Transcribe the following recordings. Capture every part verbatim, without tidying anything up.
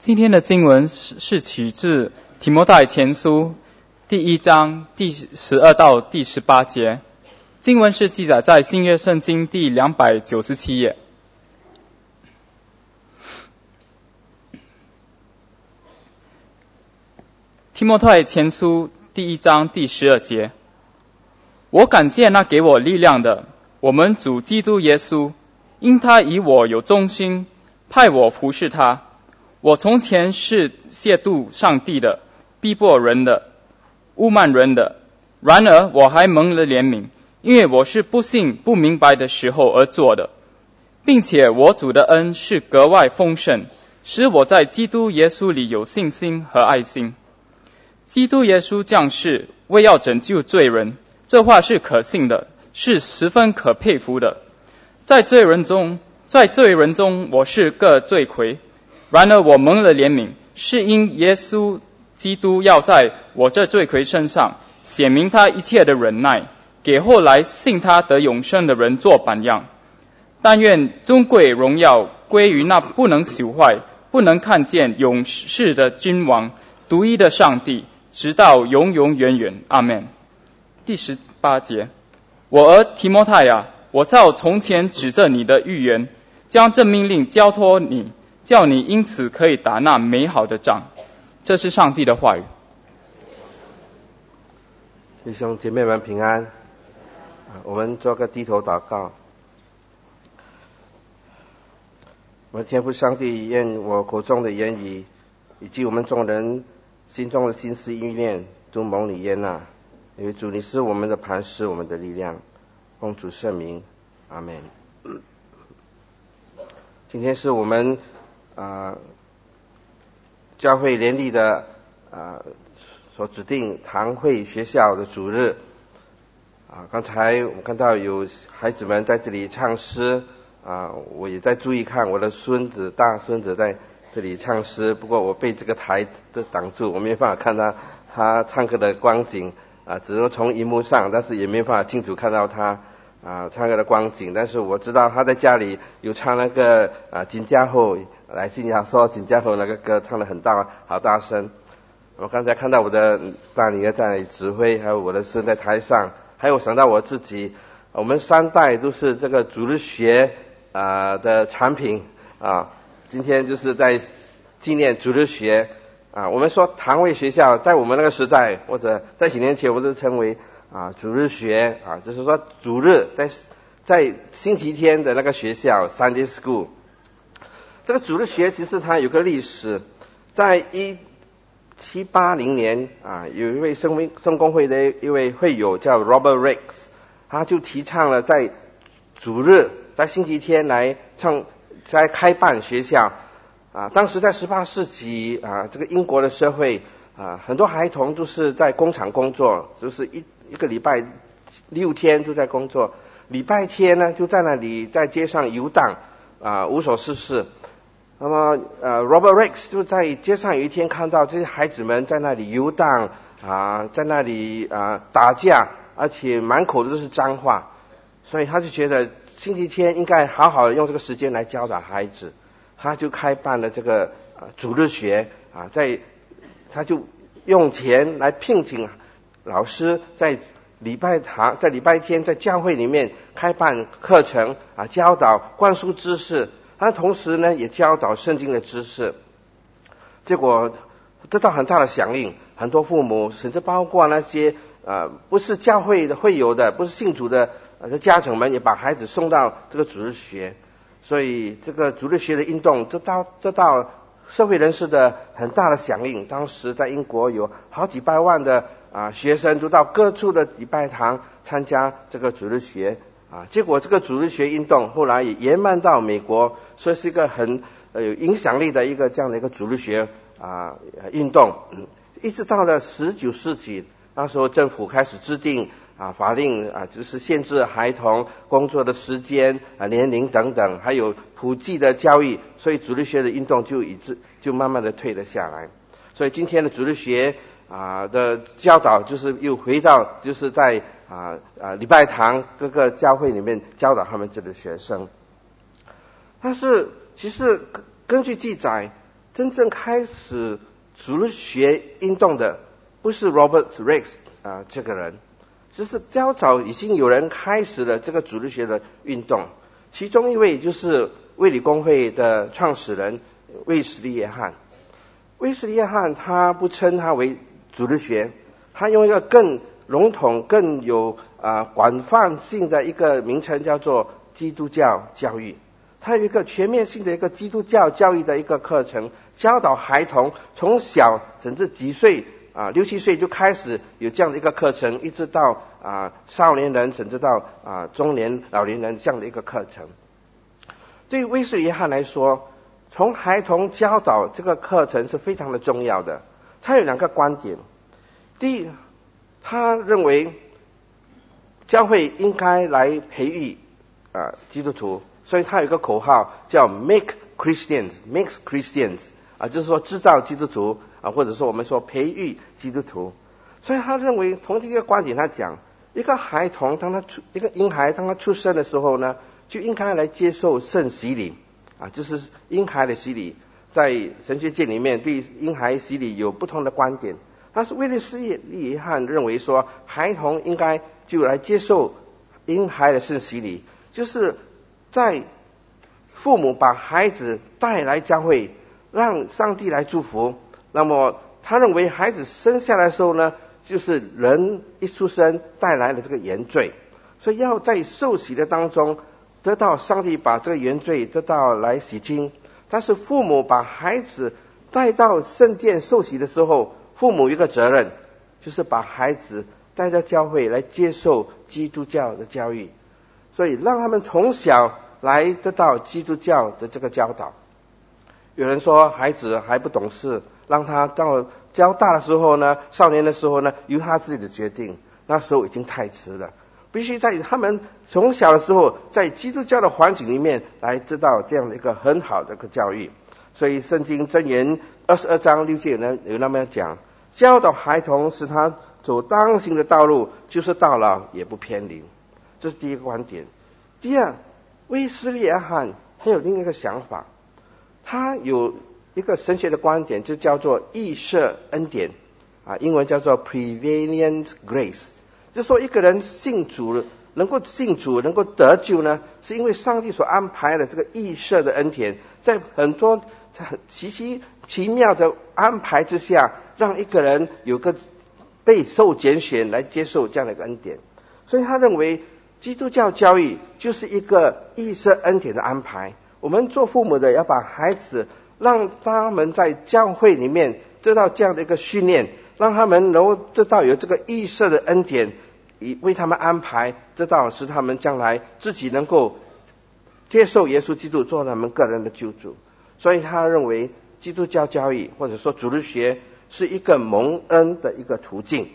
今天的经文是是取自提摩太前书第一章第十二到第十八节，经文是记载在新约圣经第两百九十七页。提摩太前书第一章第十二节，我感谢那给我力量的，我们主基督耶稣，因他以我有忠心，派我服侍他。我从前是亵渎上帝的，逼迫人的，污慢人的，然而我还蒙了怜悯，因为我是不信不明白的时候而做的，并且我主的恩是格外丰盛，使我在基督耶稣里有信心和爱心。基督耶稣降世，为要拯救罪人，这话是可信的，是十分可佩服的。在罪人中，在罪人中我是个罪魁，然而我蒙了怜悯，是因耶稣基督要在我这罪魁身上显明他一切的忍耐，给后来信他得永生的人做榜样。但愿尊贵荣耀归于那不能朽坏、不能看见永世的君王，独一的上帝，直到永永远远。阿们。第十八节，我儿提摩太啊，我照从前指着你的预言，将这命令交托你，叫你因此可以打那美好的仗。这是上帝的话语。 弟兄姐妹们平安，我们做个低头祷告。我们天父上帝，愿我口中的言语以及我们众人心中的心思意念都蒙你悦纳，因为主你是我们的磐石，我们的力量。奉主圣名，阿们。今天是我们啊、呃、教会联立的啊、呃、所指定堂会学校的主日啊。刚才我们看到有孩子们在这里唱诗啊，我也在注意看我的孙子大孙子在这里唱诗，不过我被这个台都挡住，我没办法看到他唱歌的光景啊，只能从荧幕上，但是也没办法清楚看到他啊唱歌的光景。但是我知道他在家里有唱那个啊金家后来信仰说金家后那个歌，唱得很大好大声。我刚才看到我的大女儿在那里指挥，还有我的孙在台上，还有想到我自己，我们三代都是这个主日学啊的产品啊。今天就是在纪念主日学啊。我们说堂会学校在我们那个时代，或者在几年前我们都称为啊主日学啊，就是说主日在在星期天的那个学校 Sunday School。 这个主日学其实它有个历史，在一七八零年啊，有一位圣圣公会的一位会友叫 Robert Ricks， 他就提倡了在主日在星期天来唱在开办学校啊。当时在十八世纪啊，这个英国的社会啊，很多孩童都是在工厂工作，就是一一个礼拜六天都在工作，礼拜天呢就在那里在街上游荡啊，无所事事。那么呃 Robert Ricks 就在街上有一天看到这些孩子们在那里游荡啊，在那里啊打架，而且满口都是脏话，所以他就觉得星期天应该好好的用这个时间来教导孩子，他就开办了这个啊主日学啊，在他就用钱来聘请老师，在礼拜堂在礼拜天在教会里面开办课程啊，教导灌输知识，他同时呢也教导圣经的知识。结果得到很大的响应，很多父母甚至包括那些呃不是教会的会友的，不是信主的呃家长们也把孩子送到这个主日学。所以这个主日学的运动得到得到社会人士的很大的响应。当时在英国有好几百万的啊学生都到各处的礼拜堂参加这个主日学啊。结果这个主日学运动后来也延漫到美国，所以是一个很呃有影响力的一个这样的一个主日学啊运动。嗯，一直到了十九世纪，那时候政府开始制定啊法令啊，就是限制孩童工作的时间啊、年龄等等，还有普及的教育，所以主日学的运动就一直就慢慢的退了下来。所以今天的主日学啊的教导就是又回到就是在啊啊礼拜堂各个教会里面教导他们这个学生。但是其实根据记载， 真正开始主日学运动的不是 Robert Rex 啊这个人，就是较早已经有人开始了这个主日学的运动，其中一位就是卫理公会的创始人卫斯理约翰。卫斯理约翰他不称他为主日学，他用一个更笼统更有啊、呃、广泛性的一个名称叫做基督教教育。它有一个全面性的一个基督教教育的一个课程，教导孩童从小甚至几岁啊六七岁就开始有这样的一个课程，一直到啊少年人甚至到啊中年老年人这样的一个课程。对于卫斯理约翰来说，从孩童教导这个课程是非常的重要的。他有两个观点，第一，他认为教会应该来培育啊基督徒，所以他有一个口号叫 Make Christians Make Christians 啊，就是说制造基督徒啊，或者说我们说培育基督徒。所以他认为从这个观点他讲，一个孩童当他出一个婴孩当他出生的时候呢，就应该来接受圣洗礼啊，就是婴孩的洗礼。在神学界里面对婴孩洗礼有不同的观点，但是卫斯理约翰认为说，孩童应该就来接受婴孩的圣洗礼，就是在父母把孩子带来教会，让上帝来祝福。那么他认为孩子生下来的时候呢，就是人一出生带来的这个原罪，所以要在受洗的当中得到上帝把这个原罪得到来洗清。但是父母把孩子带到圣殿受洗的时候，父母有一个责任，就是把孩子带到教会来接受基督教的教育，所以让他们从小来得到基督教的这个教导。有人说孩子还不懂事，让他到较大的时候呢，少年的时候呢，由他自己的决定，那时候已经太迟了。必须在他们从小的时候，在基督教的环境里面来知道这样的一个很好的一个教育。所以圣经箴言二十二章六节有那有那么讲，教导孩童使他走当行的道路，就是到老也不偏离。这是第一个观点。第二，卫斯理约翰还有另一个想法，他有一个神学的观点，就叫做预设恩典啊，英文叫做 prevenient grace。就是说一个人信主能够信主能够得救呢，是因为上帝所安排的这个预设的恩典，在很多奇奇奇妙的安排之下，让一个人有个被受拣选来接受这样的一个恩典。所以他认为基督教教育就是一个预设恩典的安排。我们做父母的要把孩子让他们在教会里面得到这样的一个训练，让他们能够知道有这个预设的恩典以为他们安排，知道使他们将来自己能够接受耶稣基督做他们个人的救主。所以他认为基督教教育或者说主日学是一个蒙恩的一个途径。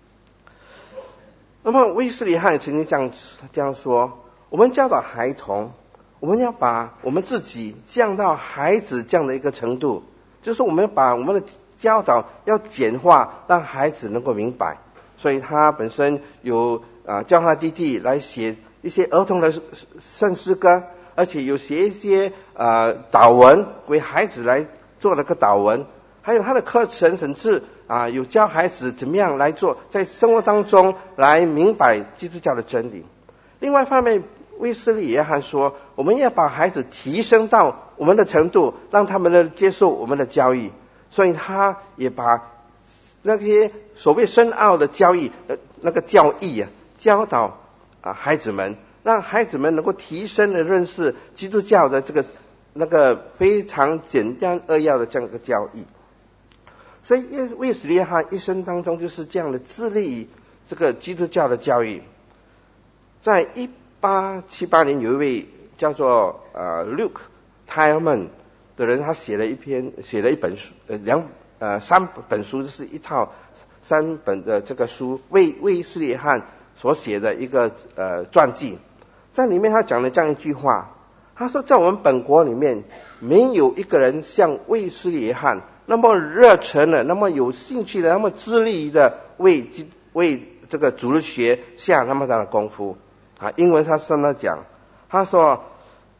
那么卫斯理约翰曾经这样这样说，我们教导孩童，我们要把我们自己降到孩子这样的一个程度，就是说我们把我们的教导要简化，让孩子能够明白。所以他本身有啊教他弟弟来写一些儿童的圣诗歌，而且有写一些啊祷文为孩子来做了个祷文，还有他的课程甚至啊有教孩子怎么样来做，在生活当中来明白基督教的真理。另外一方面，卫斯理约翰说，我们要把孩子提升到我们的程度，让他们能接受我们的教育。所以他也把那些所谓深奥的教义呃那个教义啊教导啊孩子们，让孩子们能够提升的认识基督教的这个那个非常简单扼要的这样一个教义。所以卫斯理约翰一生当中就是这样的致力于这个基督教的教育。在一八七八年，有一位叫做呃 Luke Tyerman 的人，他写了一篇写了一本书呃两呃三本书，就是一套三本的这个书，为卫斯理约翰所写的一个呃传记。在里面他讲了这样一句话，他说在我们本国里面没有一个人像卫斯理约翰那么热忱的，那么有兴趣的，那么致力的为为这个主日学下那么大的功夫啊。英文他是这么讲，他说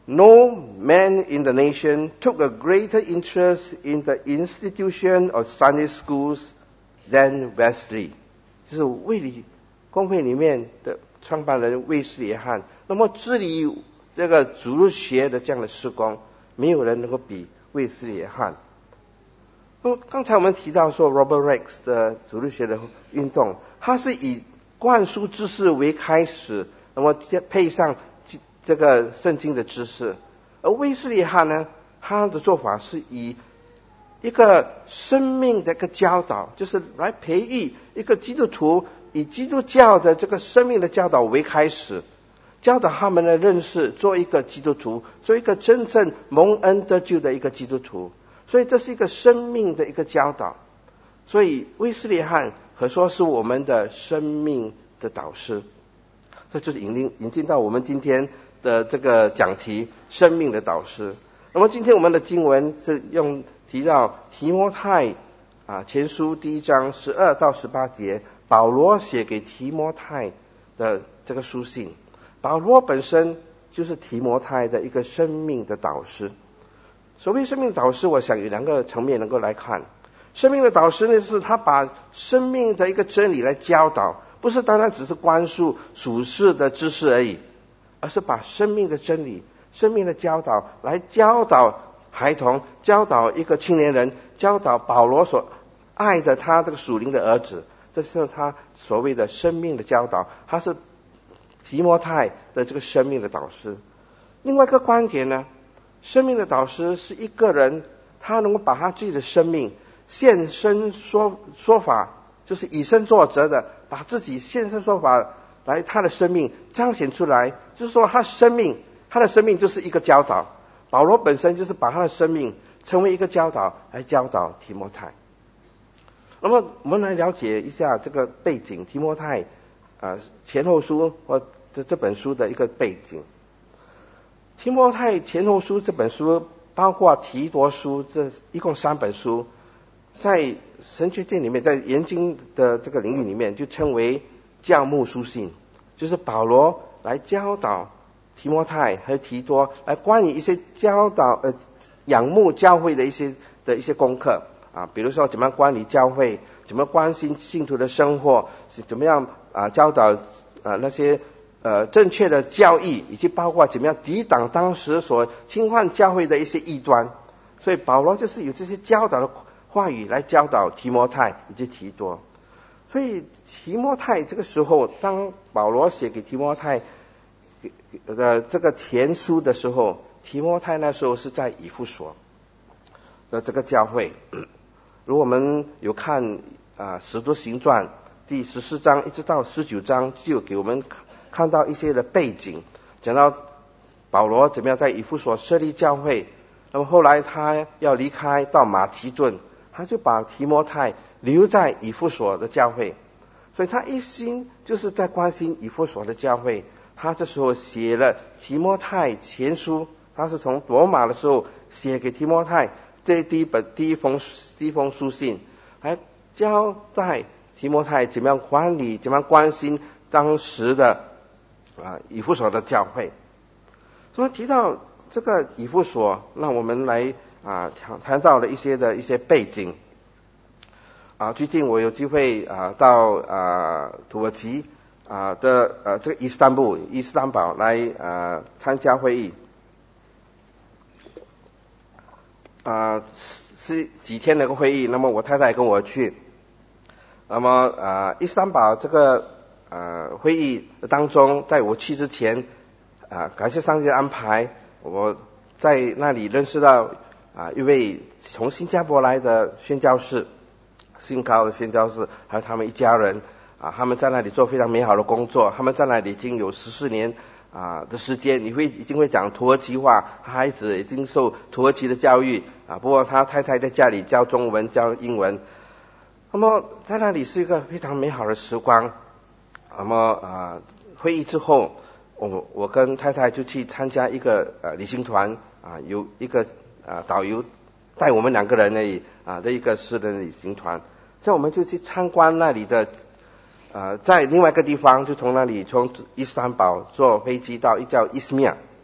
No man in the nation took a greater interest in the institution of Sunday schools than Wesley. 就是卫理公会里面的创办人卫斯理约翰。那么治理这个主日学的这样的事工，没有人能够比卫斯理约翰。那么刚才我们提到说 Robert Rex 的主日学的运动，它是以灌输知识为开始，那么配上这个圣经的知识。而卫斯理约翰呢，他的做法是以一个生命的一个教导，就是来培育一个基督徒，以基督教的这个生命的教导为开始，教导他们的认识，做一个基督徒，做一个真正蒙恩得救的一个基督徒。所以这是一个生命的一个教导。所以卫斯理约翰可说是我们的生命的导师。这就是引进引进到我们今天的这个讲题，生命的导师。那么今天我们的经文是用提到提摩太啊前书第一章十二到十八节，保罗写给提摩太的这个书信。保罗本身就是提摩太的一个生命的导师。所谓生命的导师，我想有两个层面能够来看。生命的导师呢，是他把生命的一个真理来教导，不是单单只是灌输属世的知识而已，而是把生命的真理、生命的教导来教导孩童，教导一个青年人，教导保罗所爱的他这个属灵的儿子。这是他所谓的生命的教导，他是提摩太的这个生命的导师。另外一个观点呢，生命的导师是一个人，他能够把他自己的生命现身说说法，就是以身作则的，把自己现身说法来他的生命彰显出来。就是说他生命他的生命就是一个教导。保罗本身就是把他的生命成为一个教导来教导提摩太。那么我们来了解一下这个背景，提摩太啊前后书或这这本书的一个背景。提摩太前后书这本书包括提多书，这一共三本书，在神学界里面，在研经的这个领域里面就称为教牧书信，就是保罗来教导提摩太和提多来关于一些教导呃仰慕教会的一些的一些功课啊，比如说怎么样管理教会，怎么关心信徒的生活，怎么样啊教导啊那些呃正确的教义，以及包括怎么样抵挡当时所侵犯教会的一些异端。所以保罗就是有这些教导的话语来教导提摩太以及提多。所以提摩太这个时候，当保罗写给提摩太的这个前书的时候，提摩太那时候是在以弗所的这个教会。如果我们有看啊《使徒行传》第十四章一直到十九章，就有给我们看到一些的背景，讲到保罗怎么样在以弗所设立教会。那么后来他要离开到马其顿，他就把提摩太留在以弗所的教会。所以他一心就是在关心以弗所的教会。他这时候写了提摩太前书，他是从罗马的时候写给提摩太这第一本第一封第一封书信，来交代提摩太怎么样管理，怎么样关心当时的啊以弗所的教会。所以提到这个以弗所，让我们来啊谈谈到了一些的一些背景。啊，最近我有机会啊到啊土耳其啊的呃这个伊斯坦布伊斯坦堡来啊参加会议。啊是几天的一个会议，那么我太太跟我去。那么啊伊斯坦堡这个呃会议当中，在我去之前啊感谢上帝的安排，我在那里认识到啊一位从新加坡来的宣教士，新高的宣教士，还有他们一家人啊，他们在那里做非常美好的工作，他们在那里已经有十四年啊的时间，你会已经会讲土耳其话，孩子已经受土耳其的教育啊，不过他太太在家里教中文教英文。那么在那里是一个非常美好的时光。那么啊会议之后，我我跟太太就去参加一个呃旅行团啊，有一个啊导游带我们两个人而已啊的一个私人旅行团，所以我们就去参观那里的呃在另外一个地方，就从那里从伊斯坦堡坐飞机到一叫伊斯米尔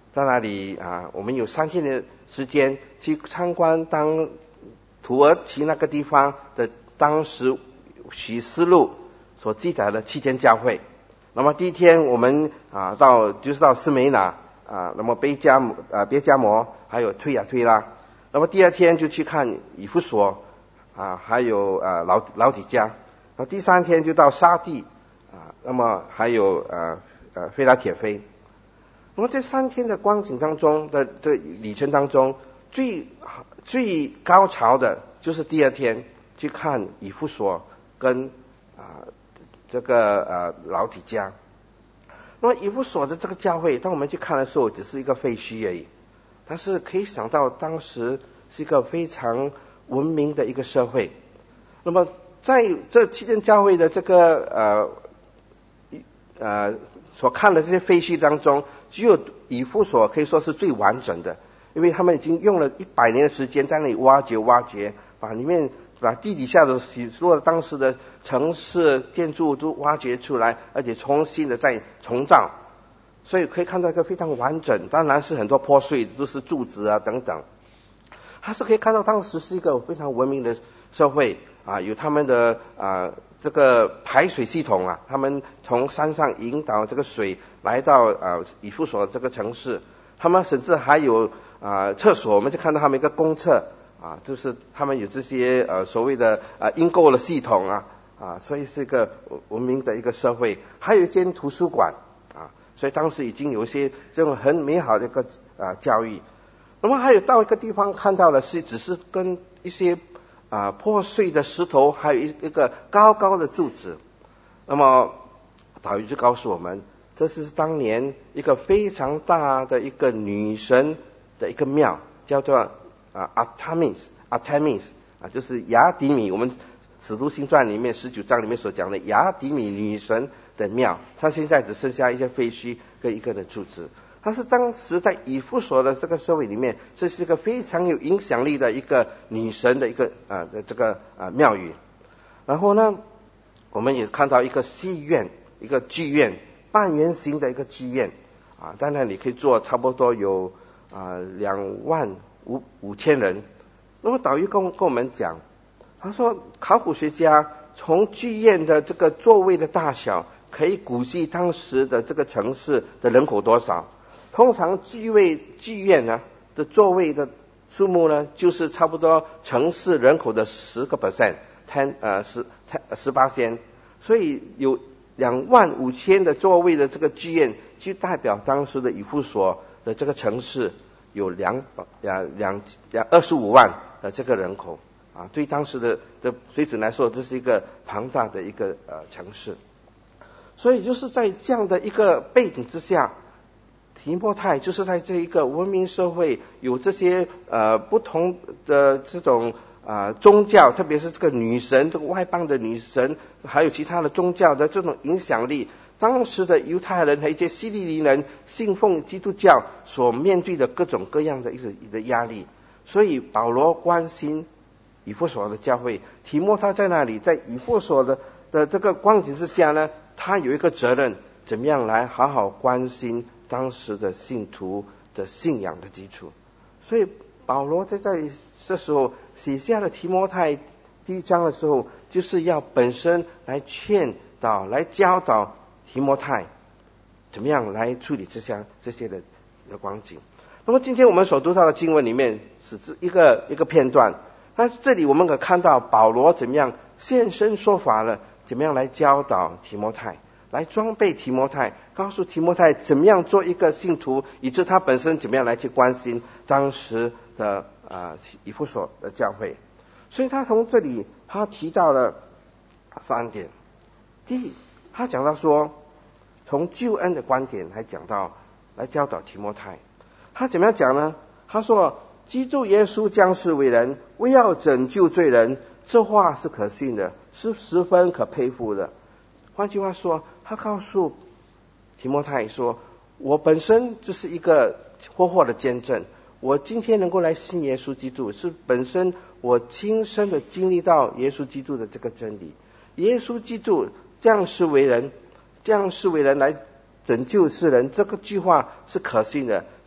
在那里啊，我们有三天的时间去参观当土耳其那个地方的当时启示录所记载的七间教会。那么第一天我们啊到就是到斯梅拿啊，那么贝加摩啊别加摩还有推亚推拉。那么第二天就去看以弗所啊，还有啊老老底嘉。那第三天就到沙地啊，那么还有呃呃菲拉铁菲。那么这三天的光景当中的这旅程当中，最最高潮的就是第二天去看以弗所跟啊这个呃老底嘉。那么以弗所的这个教会，当我们去看的时候，只是一个废墟而已，但是可以想到当时是一个非常文明的一个社会。那么在这七间教会的这个呃呃所看的这些废墟当中，只有以弗所可以说是最完整的，因为他们已经用了一百年的时间在那里挖掘挖掘，把里面把地底下的所有当时的城市建筑都挖掘出来，而且重新的再重造，所以可以看到一个非常完整。当然是很多破碎，都是柱子啊等等，还是可以看到当时是一个非常文明的社会啊，有他们的啊这个排水系统啊，他们从山上引导这个水来到啊以弗所这个城市，他们甚至还有啊厕所，我们就看到他们一个公厕啊，就是他们有这些呃所谓的啊阴沟的系统啊啊，所以是一个文明的一个社会。还有一间图书馆啊，所以当时已经有一些这种很美好的一个啊教育。那么还有到一个地方看到的是，只是跟一些啊破碎的石头，还有一一个高高的柱子。那么导游就告诉我们，这是当年一个非常大的一个女神的一个庙，叫做啊 Artemis Artemis 啊，就是雅迪米，我们使徒行传里面十九章里面所讲的雅迪米女神的庙，它现在只剩下一些废墟跟一个的柱子。它是当时在以弗所的这个社会里面，这是一个非常有影响力的一个女神的一个啊的这个啊庙宇。然后呢，我们也看到一个戏院，一个剧院，半圆形的一个剧院啊，在那里可以坐差不多有啊两万五五千人。那么导游跟跟我们讲，他说考古学家从剧院的这个座位的大小，可以估计当时的这个城市的人口多少。通常剧位剧院呢的座位的数目呢，就是差不多城市人口的十个 percent， ten 呃十十八千，所以有两万五千的座位的这个剧院，就代表当时的以弗所的这个城市有两两两两二十五万的这个人口啊，对当时的的水准来说，这是一个庞大的一个呃城市。所以就是在这样的一个背景之下，提摩太就是在这一个文明社会，有这些呃不同的这种啊、呃、宗教，特别是这个女神，这个外邦的女神，还有其他的宗教的这种影响力，当时的犹太人和一些希利尼人信奉基督教所面对的各种各样的一个的压力。所以保罗关心以弗所的教会，提摩太在那里，在以弗所的的这个光景之下呢，他有一个责任，怎么样来好好关心当时的信徒的信仰的基础。所以保罗在在这时候写下了提摩太第一章的时候，就是要本身来劝导、来教导提摩太怎么样来处理这些这些的的光景。那么今天我们所读到的经文里面是一个一个片段，但是这里我们可看到保罗怎么样现身说法了，怎么样来教导提摩太，来装备提摩太，告诉提摩太怎么样做一个信徒，以致他本身怎么样来去关心当时的啊以弗所的教会。所以他从这里他提到了三点。第一，他讲到说，从救恩的观点来讲到，来教导提摩太。他怎么样讲呢？他说，基督耶稣降世为人，为要拯救罪人，这话是可信的，是十分可佩服的。换句话说，他告诉提摩太说，我本身就是一个活活的见证，我今天能够来信耶稣基督，是本身我亲身的经历到耶稣基督的这个真理。耶稣基督降世为人，降世为人来拯救世人，这个句话是可信的，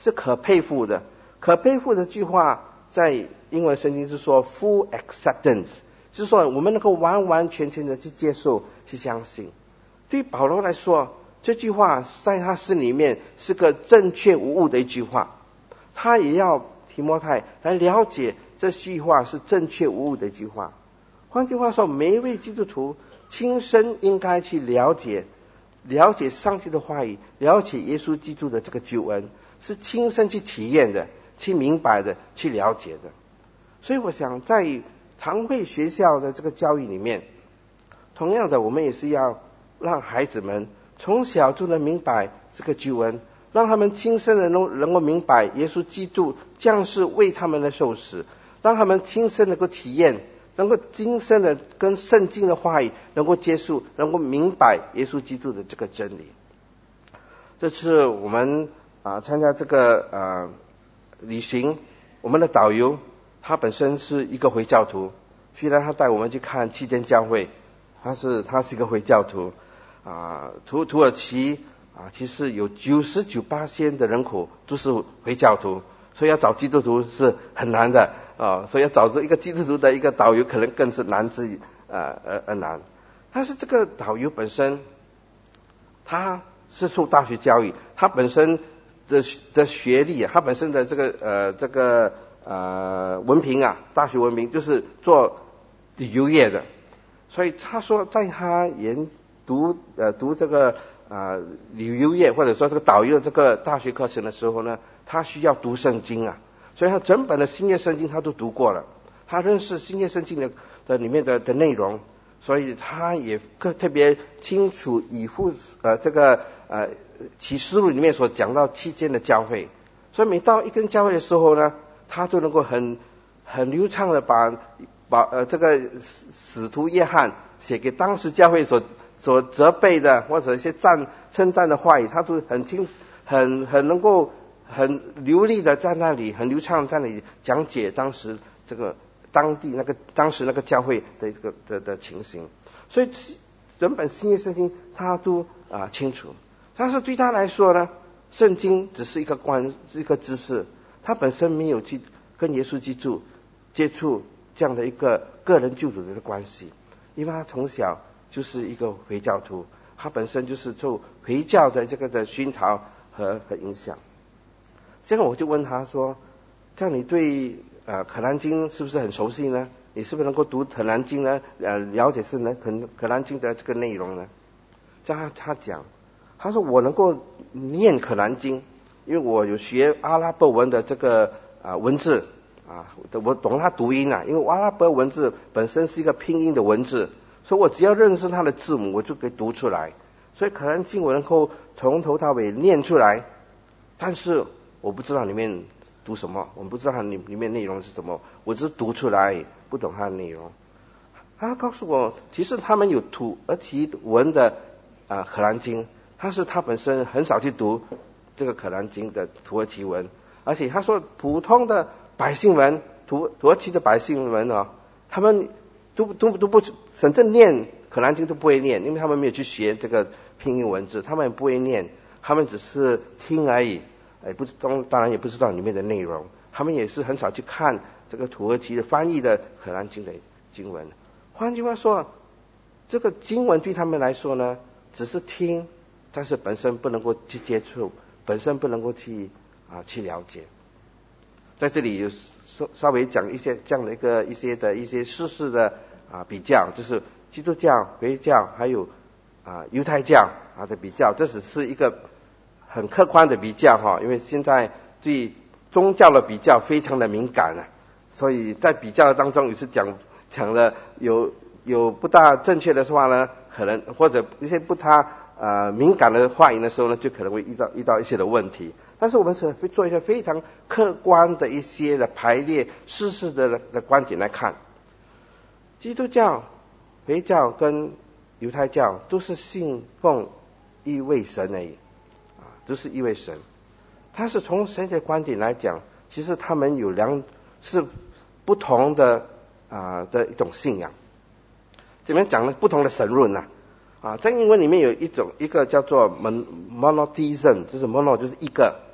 是可佩服的。可佩服的句话在英文圣经是说 full acceptance， 就是说我们能够完完全全的去接受去相信。对于保罗来说，这句话在他心里面是个正确无误的一句话，他也要提摩太来了解这句话是正确无误的一句话。换句话说，每一位基督徒亲身应该去了解了解上帝的话语，了解耶稣基督的这个救恩，是亲身去体验的，去明白的，去了解的。所以我想在常会学校的这个教育里面，同样的我们也是要让孩子们从小就能明白这个救恩，让他们亲身的能能够明白耶稣基督降世为他们的受死，让他们亲身能够体验，能够亲身的跟圣经的话语能够接触，能够明白耶稣基督的这个真理。这次我们啊参加这个啊旅行，我们的导游他本身是一个回教徒，虽然他带我们去看七间教会，他是他是一个回教徒啊，土土耳其啊，其实有九十九%的人口都是回教徒，所以要找基督徒是很难的啊，所以要找这一个基督徒的一个导游，可能更是难之呃呃呃难。但是这个导游本身，他是受大学教育，他本身的的学历，他本身的这个呃这个呃文凭啊，大学文凭就是做旅游业的，所以他说在他研读呃读这个啊、呃、旅游业或者说这个导游的这个大学课程的时候呢，他需要读圣经啊，所以他整本的新约圣经他都读过了，他认识新约圣经的的里面的的内容，所以他也特别清楚以父呃这个呃启示录里面所讲到七间的教会，所以每到一间教会的时候呢，他都能够很很流畅的把把呃这个使徒约翰写给当时教会所所责备的或者一些赞称赞的话语，他都很清很很能够很流利的在那里很流畅在那里讲解当时这个当地那个当时那个教会的这个的的情形，所以整本新约圣经他都啊清楚。但是对他来说呢，圣经只是一个观是一个知识，他本身没有去跟耶稣基督接触这样的一个个人救主的关系，因为他从小就是一个回教徒，他本身就是受回教的这个的熏陶和和影响。现在我就问他说，这样你对呃可兰经是不是很熟悉呢？你是不是能够读可兰经呢？呃了解是呢可可兰经的这个内容呢？这样他讲，他说我能够念可兰经，因为我有学阿拉伯文的这个啊、呃、文字啊，我懂它读音啊，因为阿拉伯文字本身是一个拼音的文字，所以我只要认识它的字母，我就可以读出来。所以可兰经我能够从头到尾念出来，但是我不知道里面读什么，我不知道它里里面内容是什么，我只是读出来，不懂它的内容。他告诉我，其实他们有土耳其文的啊、呃、可兰经，但是他本身很少去读这个可兰经的土耳其文，而且他说普通的百姓们，土土耳其的百姓们啊、哦，他们都都都不真正念可兰经都不会念，因为他们没有去学这个拼音文字，他们不会念，他们只是听而已，也不当当然也不知道里面的内容，他们也是很少去看这个土耳其的翻译的可兰经的经文。换句话说，这个经文对他们来说呢，只是听，但是本身不能够去接触，本身不能够去啊去了解。在这里有稍稍微讲一些这样的一个一些的一些事实的啊比较，就是基督教、回教还有啊犹太教啊的比较，这只是一个很客观的比较哈，因为现在对宗教的比较非常的敏感啊，所以在比较当中也是讲讲了有有不大正确的话呢，可能或者一些不太呃敏感的话语的时候呢，就可能会遇到遇到一些的问题。但是我们是会做一些非常客观的一些的排列事实的的观点来看，基督教、回教跟犹太教都是信奉一位神而已啊，都是一位神。它是从神的观点来讲，其实他们有两是不同的啊的一种信仰。怎么样讲呢？不同的神论呐啊，在英文里面有一种一个叫做 monotheism， 就是 mono 就是一个，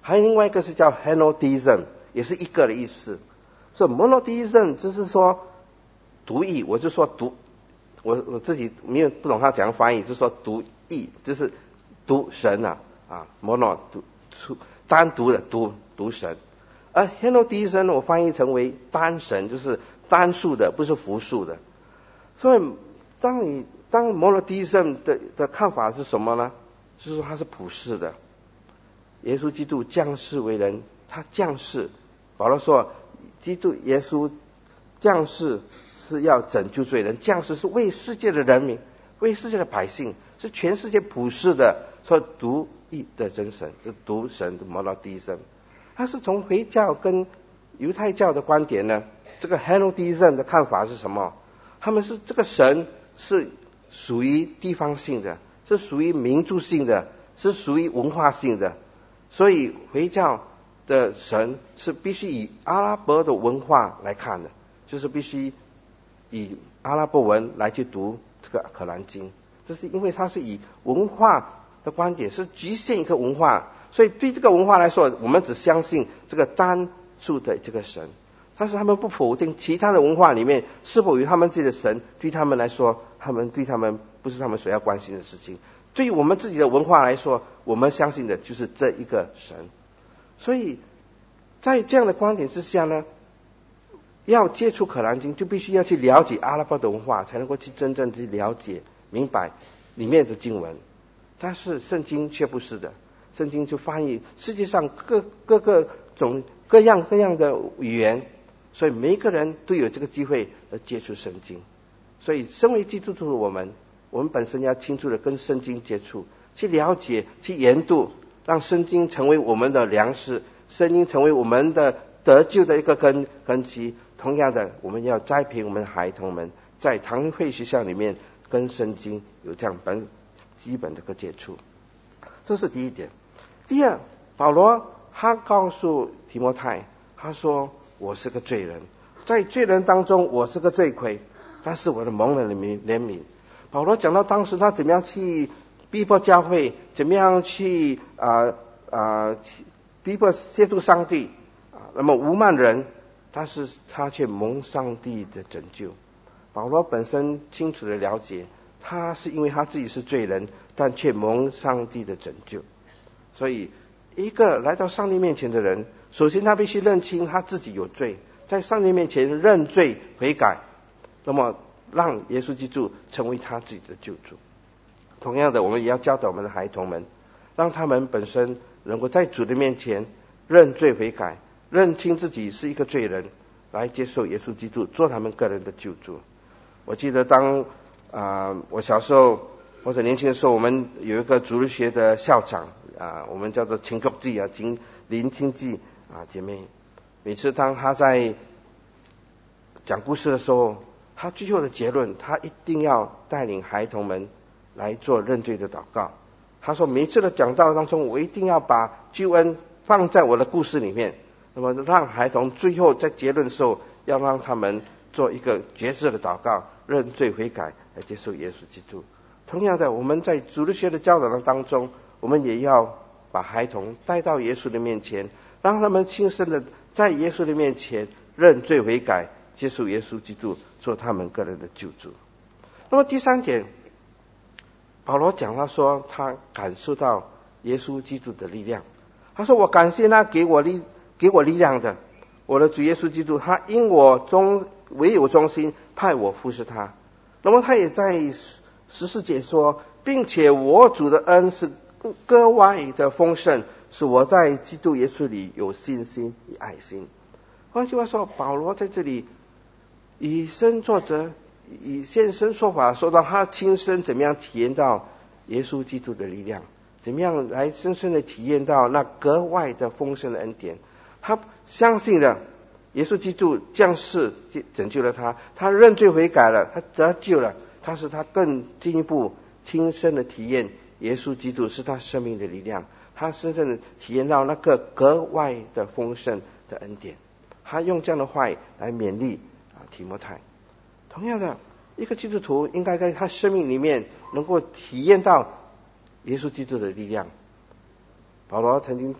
还有另外一个是叫 Henotheism， 也是一个的意思。所以 Monotheism 就是说独一，我就说独，我我自己没有不懂他怎样翻译，就是说独一，就是独神啊啊 ，mono 独单独的独独神。而 Henotheism 我翻译成为单神，就是单数的，不是复数的。所以当你当 Monotheism 的的看法是什么呢？就是说它是普世的。耶稣基督降世为人，他降世，保罗说基督耶稣降世是要拯救罪人，降世是为世界的人民，为世界的百姓，是全世界普世的，说独一的真神，是独神的 Monotheism。他是从回教跟犹太教的观点呢，这个 Henotheism 的看法是什么？他们是这个神是属于地方性的，是属于民族性的，是属于文化性的。所以回教的神是必须以阿拉伯的文化来看的，就是必须以阿拉伯文来去读这个可兰经。这是因为它是以文化的观点，是局限一个文化，所以对这个文化来说，我们只相信这个单数的这个神。但是他们不否定其他的文化里面是否有他们自己的神，对他们来说，他们对他们不是他们所要关心的事情。对于我们自己的文化来说，我们相信的就是这一个神。所以在这样的观点之下呢，要接触可兰经就必须要去了解阿拉伯的文化，才能够去真正去了解明白里面的经文。但是圣经却不是的，圣经就翻译世界上各各个种各样各样的语言，所以每一个人都有这个机会来接触圣经。所以身为基督徒的我们，我们本身要清楚的跟圣经接触，去了解，去研读，让圣经成为我们的粮食，圣经成为我们的得救的一个根根基。同样的，我们要栽培我们的孩童们在堂会学校里面跟圣经有这样本基本的一个接触。这是第一点。第二，保罗他告诉提摩太，他说我是个罪人，在罪人当中我是个罪魁，但是我的蒙人的怜悯。保罗讲到当时他怎么样去逼迫教会，怎么样去啊啊逼迫亵渎上帝啊，那么无万人，但是他却蒙上帝的拯救。保罗本身清楚的了解，他是因为他自己是罪人，但却蒙上帝的拯救。所以一个来到上帝面前的人，首先他必须认清他自己有罪，在上帝面前认罪悔改，那么让耶稣基督成为他自己的救主。同样的，我们也要教导我们的孩童们，让他们本身能够在主的面前认罪悔改，认清自己是一个罪人，来接受耶稣基督做他们个人的救主。我记得当啊、呃、我小时候或者年轻的时候，我们有一个主日学的校长啊、呃，我们叫做秦国记啊，秦林清记啊姐妹。每次当他在讲故事的时候，他最后的结论，他一定要带领孩童们来做认罪的祷告。他说每一次的讲道当中，我一定要把救恩放在我的故事里面，那么让孩童最后在结论的时候，要让他们做一个决志的祷告，认罪悔改，来接受耶稣基督。同样的，我们在主日学的教导的当中，我们也要把孩童带到耶稣的面前，让他们亲身的在耶稣的面前认罪悔改，接受耶稣基督做他们个人的救主。那么第三点，保罗讲到说他感受到耶稣基督的力量。他说我感谢那给我力给我力量的我的主耶稣基督，他因我忠唯有忠心派我服侍他。那么他也在十四节说，并且我主的恩是格外的丰盛，是我在基督耶稣里有信心与爱心。换句话说，保罗在这里以身作则，以现身说法，说到他亲身怎么样体验到耶稣基督的力量，怎么样来深深的体验到那格外的丰盛的恩典。他相信了耶稣基督降世拯救了他，他认罪悔改了，他得救了，但是他更进一步亲身的体验耶稣基督是他生命的力量，他深深的体验到那个格外的丰盛的恩典。他用这样的话来勉励啊提摩太。同样的，一个基督徒应该在他生命里面能够体验到耶稣基督的力量。保罗曾经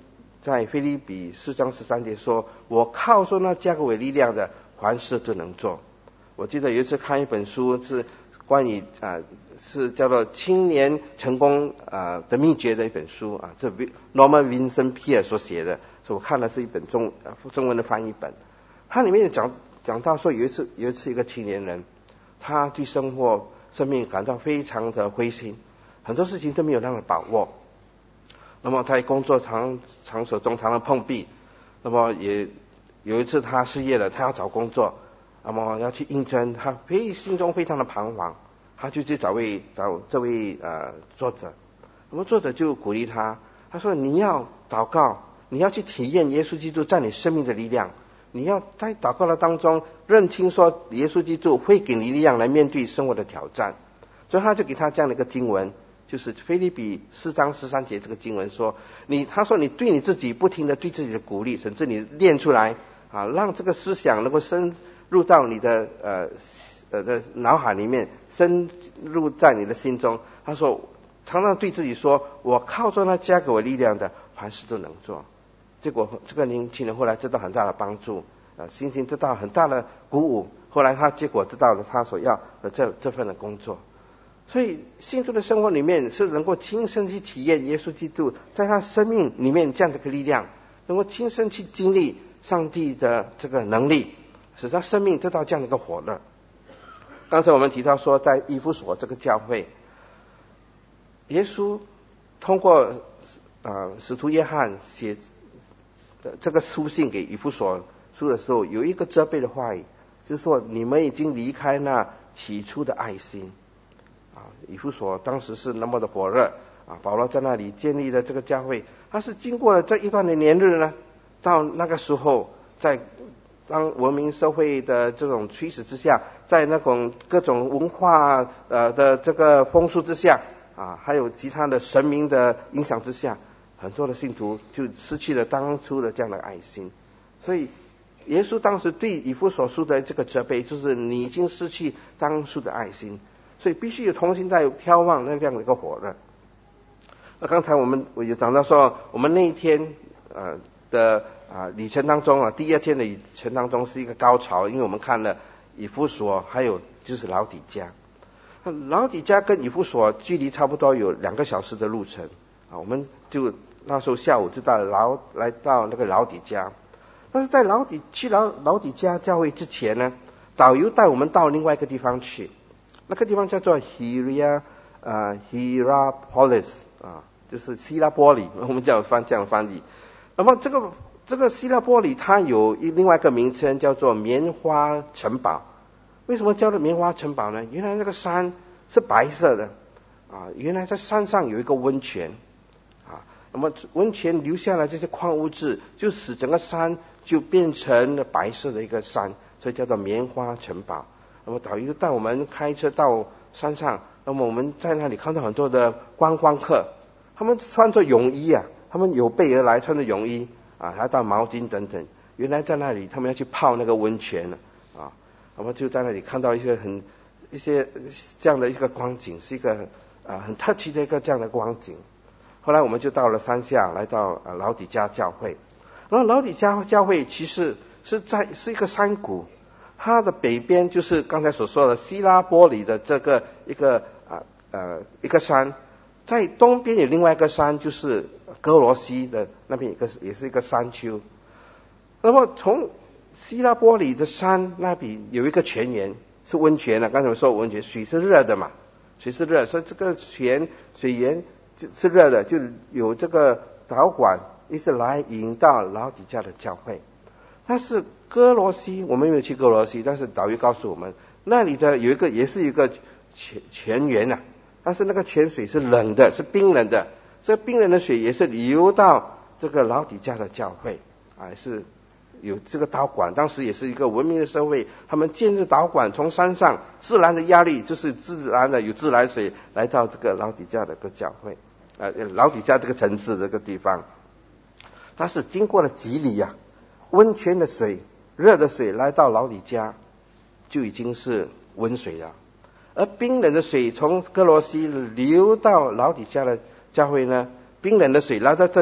在腓立比四章十三节说，我靠着那加给我力量的，凡事都能做。我记得有一次看一本书，是关于啊、呃，是叫做青年成功啊、呃、的秘诀的一本书啊，这 Norman Vincent Peale 所写的，所以我看的是一本中呃中文的翻译本。它里面讲讲到说，有一次有一次一个青年人，他对生活生命感到非常的灰心，很多事情都没有那么把握。那么在工作场场所中常常碰壁，那么也有一次他失业了，他要找工作，那么要去应征，他非心中非常的彷徨，他就去找位找这位呃作者，那么作者就鼓励他，他说你要祷告，你要去体验耶稣基督在你生命的力量，你要在祷告的当中认清说耶稣基督会给你力量来面对生活的挑战，所以他就给他这样的一个经文。就是腓立比四章十三节这个经文说，你他说你对你自己不停的对自己的鼓励，甚至你练出来啊，让这个思想能够深入到你的呃呃的脑海里面，深入在你的心中。他说常常对自己说，我靠着那加给我力量的，凡事都能做。结果这个年轻人后来得到很大的帮助，呃，信心得到很大的鼓舞。后来他结果得到了他所要的这这份的工作。所以信徒的生活里面是能够亲身去体验耶稣基督在他生命里面这样的一个力量，能够亲身去经历上帝的这个能力，使他生命得到这样的一个火热。刚才我们提到说，在以弗所这个教会，耶稣通过呃使徒约翰写这个书信给以弗所书的时候，有一个责备的话语，就是说你们已经离开那起初的爱心。啊，以弗所当时是那么的火热啊，保罗在那里建立了这个教会，他是经过了这一段的年日呢，到那个时候，在当文明社会的这种驱使之下，在那种各种文化呃的这个风俗之下啊，还有其他的神明的影响之下，很多的信徒就失去了当初的这样的爱心。所以耶稣当时对以弗所书的这个责备，就是你已经失去当初的爱心。所以必须有重新再眺望那样的一个火热。那刚才我们我有讲到说，我们那一天呃的啊旅程当中啊，第二天的旅程当中是一个高潮，因为我们看了以弗所，还有就是老底嘉。老底嘉跟以弗所距离差不多有两个小时的路程啊，我们就那时候下午就到老来到那个老底嘉。但是在老底去老老底嘉教会之前呢，导游带我们到另外一个地方去。那个地方叫做 Hiera 呃 Hierapolis 啊，就是希拉波里，我们叫翻这样翻译。那么这个这个希拉波里它有一另外一个名称叫做棉花城堡。为什么叫做棉花城堡呢？原来那个山是白色的啊，原来在山上有一个温泉啊，那么温泉留下来这些矿物质，就使整个山就变成了白色的一个山，所以叫做棉花城堡。那么导游带我们开车到山上，那么我们在那里看到很多的观光客，他们穿着泳衣啊，他们有备而来，穿着泳衣啊，还带毛巾等等。原来在那里他们要去泡那个温泉啊，我们就在那里看到一些很一些这样的一个光景，是一个啊很特别的一个这样的光景。后来我们就到了山下，来到啊老底嘉教会。然后老底嘉教会其实是在是一个山谷。它的北边就是刚才所说的希拉波里的这个一个啊 呃, 呃一个山，在东边有另外一个山，就是哥罗西的那边一个也是一个山丘。那么从希拉波里的山那边有一个泉源，是温泉的。刚才我说温泉水是热的嘛，水是热，所以这个泉水源是热的，就有这个导管一直来引到老底嘉的教会。但是哥罗西我们没有去哥罗西，但是导游告诉我们，那里的有一个也是一个泉泉源啊，但是那个泉水是冷的，是冰冷的，这冰冷的水也是流到这个老底嘉的教会啊，是有这个导管。当时也是一个文明的社会，他们建设导管，从山上自然的压力，就是自然的有自来水来到这个老底嘉的个教会呃老底嘉这个城市这个地方。但是经过了几里啊，温泉的水热的水来到老底嘉就已经是温水了，而冰冷的水从哥罗西流到老底嘉的教会呢，冰冷的水来到这里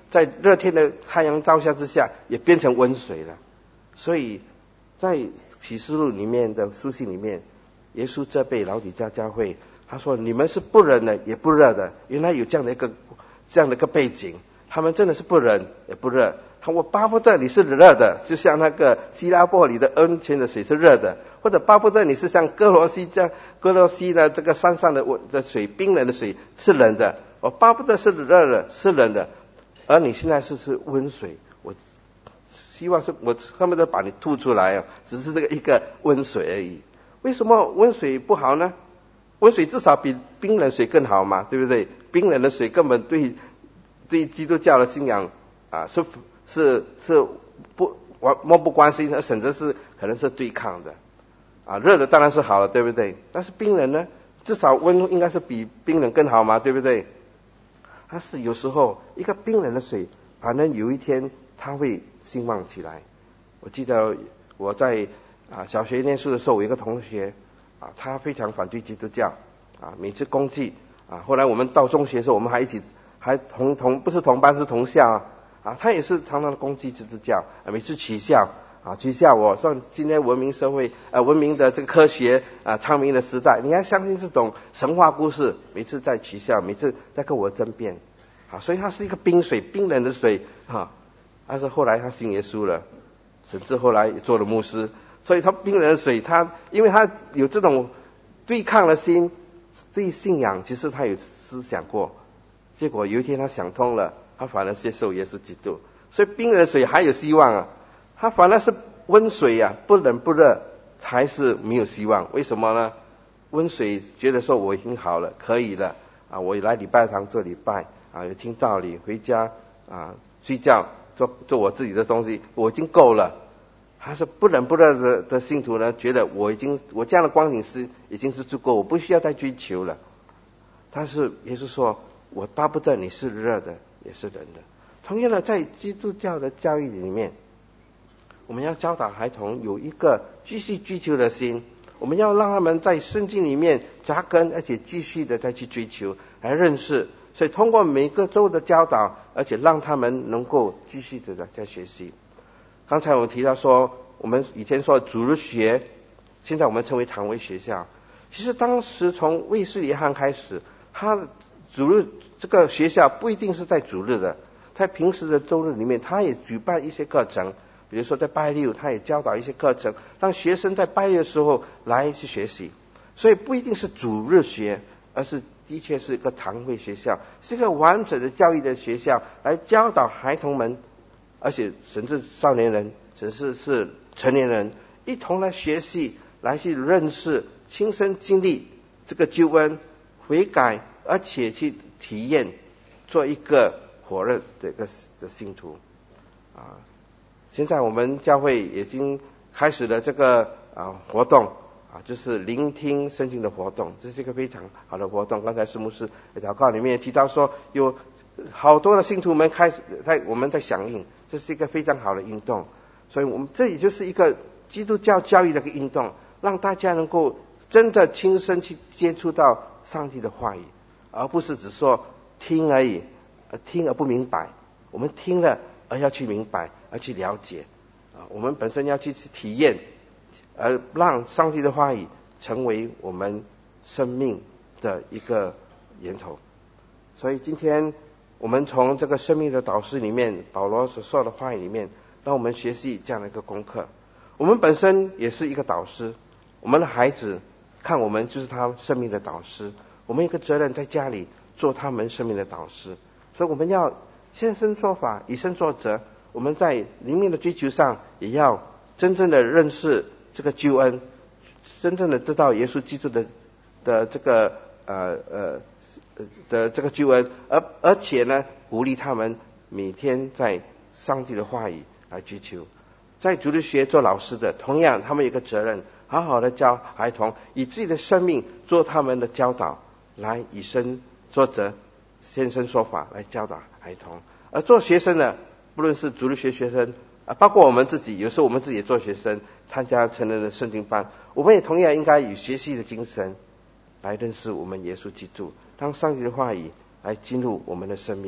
在热天的太阳照下之下也变成温水了。所以在启示录里面的书信里面，耶稣责备老底嘉教会，他说你们是不冷的也不热的。原来有这样的一个这样的一个背景，他们真的是不冷也不热。他我巴不得你是热的，就像那个希拉伯里的温泉的水是热的，或者巴不得你是像哥罗西这样哥罗西的这个山上的的水冰冷的水是冷的，我巴不得是热的是冷的，而你现在是是温水，我希望是我恨不得把你吐出来啊，只是这个一个温水而已。为什么温水不好呢？温水至少比冰冷水更好嘛，对不对？冰冷的水根本对对基督教的信仰啊是是是不漠不关心，甚至是可能是对抗的啊。热的当然是好了，对不对？但是冰冷呢，至少温度应该是比冰冷更好嘛，对不对？但是有时候一个冰冷的水，反正有一天它会兴旺起来。我记得我在啊小学念书的时候，我有一个同学啊，他非常反对基督教啊，每次公祭啊，后来我们到中学的时候，我们还一起还同同不是同班是同校啊。啊，他也是常常的攻击基督教，啊，每次取笑啊，取笑我说今天文明社会呃文明的这个科学啊昌明的时代，你还相信这种神话故事？每次在取笑，每次在跟我争辩，啊，所以他是一个冰水冰冷的水啊。但是后来他信耶稣了，甚至后来也做了牧师，所以他冰冷的水，他因为他有这种对抗的心，对信仰其实他有思想过，结果有一天他想通了。他反而接受耶稣基督，所以冰冷的水还有希望啊。他反而是温水啊，不冷不热才是没有希望。为什么呢？温水觉得说我已经好了，可以了啊，我来礼拜堂做礼拜啊，有听道理，回家啊睡觉做做我自己的东西，我已经够了。还是不冷不热的的信徒呢，觉得我已经我这样的光景是已经是足够，我不需要再追求了。但是耶稣说，我巴不得你是热的。也是人的。同样的，在基督教的教育里面，我们要教导孩童有一个继续追求的心，我们要让他们在圣经里面扎根，而且继续的再去追求来认识。所以通过每个周的教导，而且让他们能够继续的在学习。刚才我们提到说，我们以前说主日学，现在我们称为堂会学校。其实当时从卫斯理约翰开始，他主日这个学校不一定是在主日的，在平时的周日里面，他也举办一些课程，比如说在拜六，他也教导一些课程，让学生在拜六的时候来去学习。所以不一定是主日学，而是的确是一个堂会学校，是一个完整的教育的学校，来教导孩童们，而且甚至少年人，甚至是成年人，一同来学习，来去认识，亲身经历这个救恩、悔改，而且去体验做一个火热的一个的信徒啊。现在我们教会已经开始了这个啊活动啊，就是聆听圣经的活动，这是一个非常好的活动。刚才师牧师祷告里面提到说，有好多的信徒们开始在我们在响应，这是一个非常好的运动。所以我们这也就是一个基督教教育的一个运动，让大家能够真的亲身去接触到上帝的话语，而不是只说听而已，听而不明白。我们听了而要去明白，而去了解啊，我们本身要去体验，而让上帝的话语成为我们生命的一个源头。所以今天我们从这个生命的导师里面，保罗所说的话语里面，让我们学习这样的一个功课。我们本身也是一个导师，我们的孩子看我们就是他生命的导师，我们有个责任在家里做他们生命的导师。所以我们要现身说法，以身作则。我们在灵命的追求上，也要真正的认识这个救恩，真正的知道耶稣基督的的这个呃呃的这个救恩，而而且呢，鼓励他们每天在上帝的话语来追求。在主日学做老师的，同样他们有个责任，好好的教孩童，以自己的生命做他们的教导，来以身作则，现身说法来教导孩童。而做学生呢，不论是主日学学生啊，包括我们自己，有时候我们自己也做学生，参加成人的圣经班，我们也同样应该以学习的精神来认识我们耶稣基督，让上帝的话语来进入我们的生命，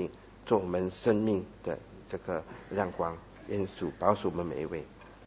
做我们生命的这个亮光。愿主保守我们每一位。